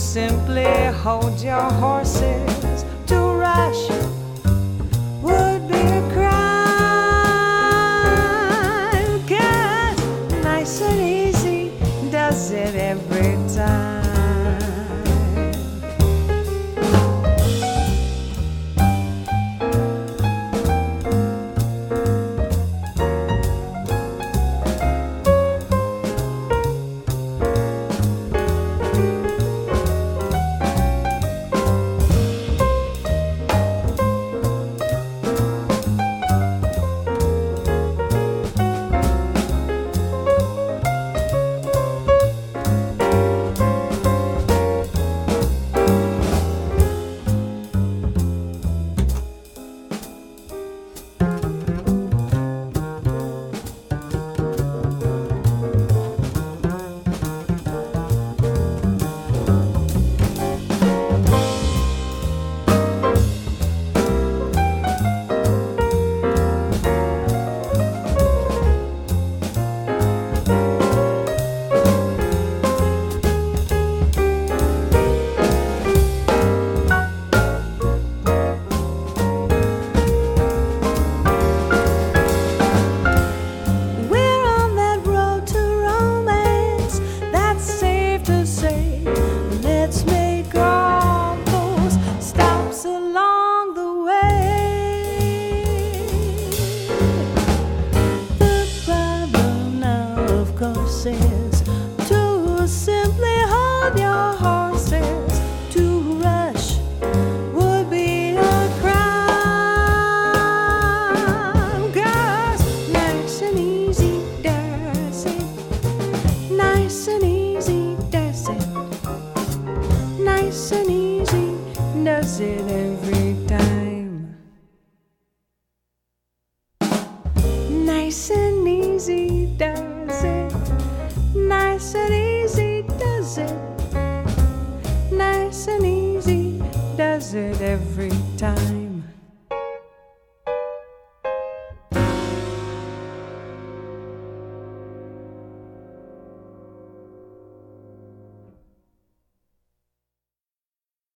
simply hold your horses. To rush would be a crime. 'Cause nice and easy does it every time. Is to simply hold your horses. To rush would be a crime. 'Cause nice and easy does it. Nice and easy does it. Nice and easy does it every time. Nice and easy does it. Nice and easy does it. Nice and easy does it every time.